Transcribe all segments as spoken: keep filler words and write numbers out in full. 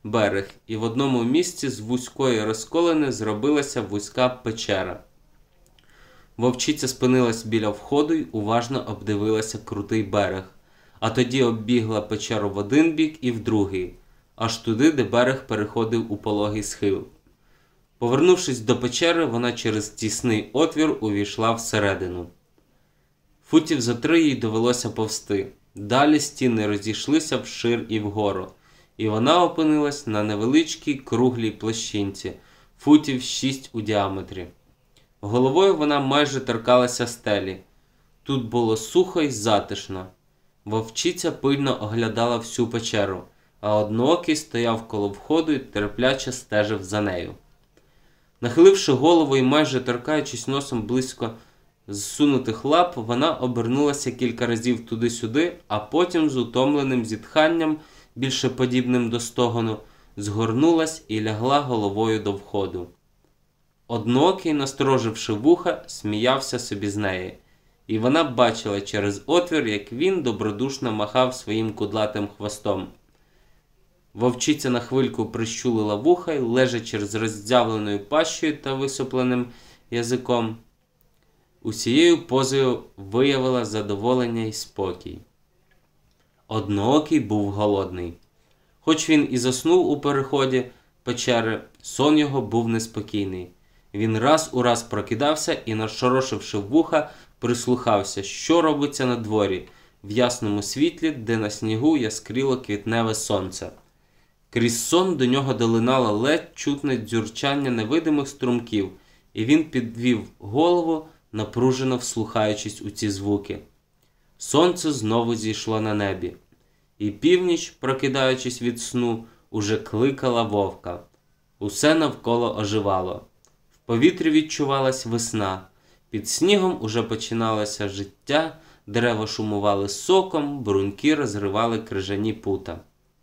берег, і в одному місці з вузької розколини зробилася вузька печера. Вовчиця спинилась біля входу й уважно обдивилася крутий берег, а тоді оббігла печеру в один бік і в другий, аж туди, де берег переходив у пологий схил. Повернувшись до печери, вона через тісний отвір увійшла всередину. Футів за три їй довелося повсти. Далі стіни розійшлися вшир і вгору, і вона опинилась на невеличкій круглій площинці, футів шість у діаметрі. Головою вона майже торкалася стелі. Тут було сухо й затишно. Вовчиця пильно оглядала всю печеру, а одноокий стояв коло входу і терпляче стежив за нею. Нахиливши голову і майже торкаючись носом близько зсунутих лап, вона обернулася кілька разів туди-сюди, а потім з утомленим зітханням, більше подібним до стогону, згорнулась і лягла головою до входу. Одноокий, настороживши вуха, сміявся собі з неї, і вона бачила через отвір, як він добродушно махав своїм кудлатим хвостом. Вовчиця на хвильку прищулила вуха й, лежачи з роздзявленою пащею та висопленим язиком, усією позою виявила задоволення й спокій. Одноокий був голодний. Хоч він і заснув у переході печери, сон його був неспокійний. Він раз у раз прокидався і, нашорошивши вуха, прислухався, що робиться на дворі, в ясному світлі, де на снігу яскріло квітневе сонце. Крізь сон до нього долинало ледь чутне дзюрчання невидимих струмків, і він підвів голову, напружено вслухаючись у ці звуки. Сонце знову зійшло на небі, і північ, прокидаючись від сну, уже кликала вовка. Усе навколо оживало. В повітрі відчувалась весна, під снігом уже починалося життя, дерева шумували соком, бруньки розривали крижані пута.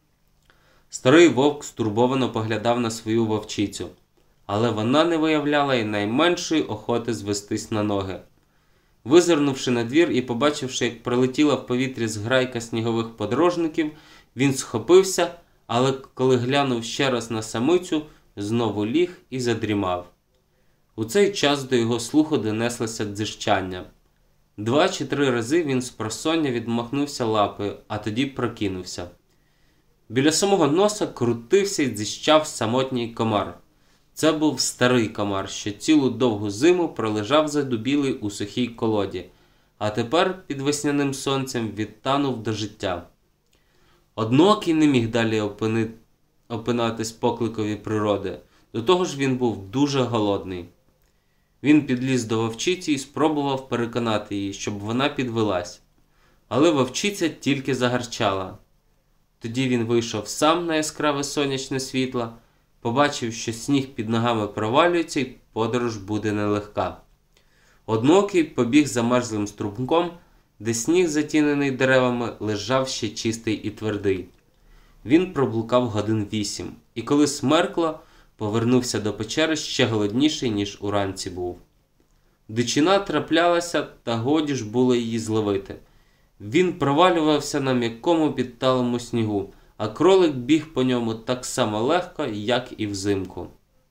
Старий вовк стурбовано поглядав на свою вовчицю, але вона не виявляла й найменшої охоти звестись на ноги. Визирнувши на двір і побачивши, як пролетіла в повітрі зграйка снігових подорожників, він схопився, але коли глянув ще раз на самицю, знову ліг і задрімав. У цей час до його слуху донеслося дзижчання. Два чи три рази він спросоння відмахнувся лапою, а тоді прокинувся. Біля самого носа крутився й дзищав самотній комар. Це був старий комар, що цілу довгу зиму пролежав задубілий у сухій колоді, а тепер під весняним сонцем відтанув до життя. Одноокий не міг далі опини... опинатись покликові природи, до того ж він був дуже голодний. Він підліз до вовчиці і спробував переконати її, щоб вона підвелась. Але вовчиця тільки загарчала. Тоді він вийшов сам на яскраве сонячне світло, побачив, що сніг під ногами провалюється і подорож буде нелегка. Одноокий побіг замерзлим струмком, де сніг, затінений деревами, лежав ще чистий і твердий. Він проблукав годин вісім, і коли смеркло, повернувся до печери ще голодніший, ніж уранці був. Дичина траплялася, та годі ж було її зловити. Він провалювався на м'якому підталому снігу, а кролик біг по ньому так само легко, як і взимку.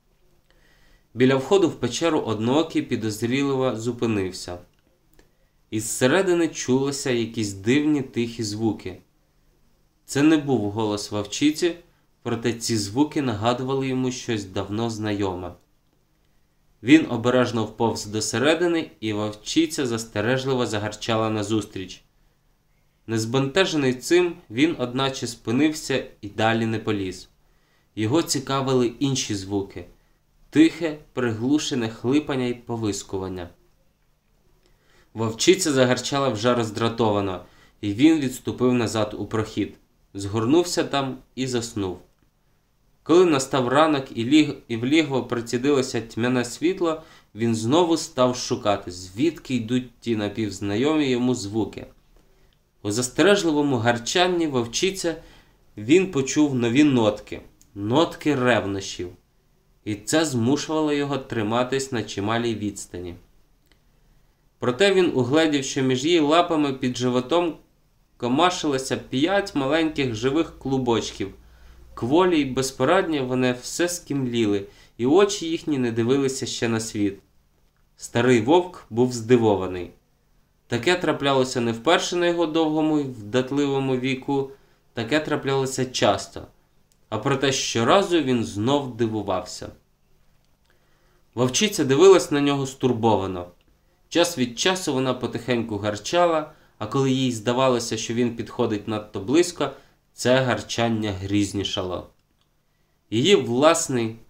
Біля входу в печеру одноокий підозріливо зупинився. Із середини чулися якісь дивні тихі звуки. Це не був голос вовчиці, проте ці звуки нагадували йому щось давно знайоме. Він обережно вповз до середини, і вовчиця застережливо загарчала назустріч. Незбентежений цим, він одначе спинився і далі не поліз. Його цікавили інші звуки – тихе, приглушене хлипання й повискування. Вовчиця загарчала вже роздратовано, і він відступив назад у прохід, згорнувся там і заснув. Коли настав ранок і, ліг... і в лігво прицідилося тьмяне світло, він знову став шукати, звідки йдуть ті напівзнайомі йому звуки. У застережливому гарчанні вовчиця він почув нові нотки, нотки ревнощів, і це змушувало його триматись на чималій відстані. Проте він угледів, що між її лапами під животом комашилося п'ять маленьких живих клубочків, Кволі й безпорадні вони все скімліли, і очі їхні не дивилися ще на світ. Старий вовк був здивований. Таке траплялося не вперше на його довгому й вдатливому віку, таке траплялося часто. А проте щоразу він знов дивувався. Вовчиця дивилась на нього стурбовано. Час від часу вона потихеньку гарчала, а коли їй здавалося, що він підходить надто близько, це гарчання грізнішало. Її власний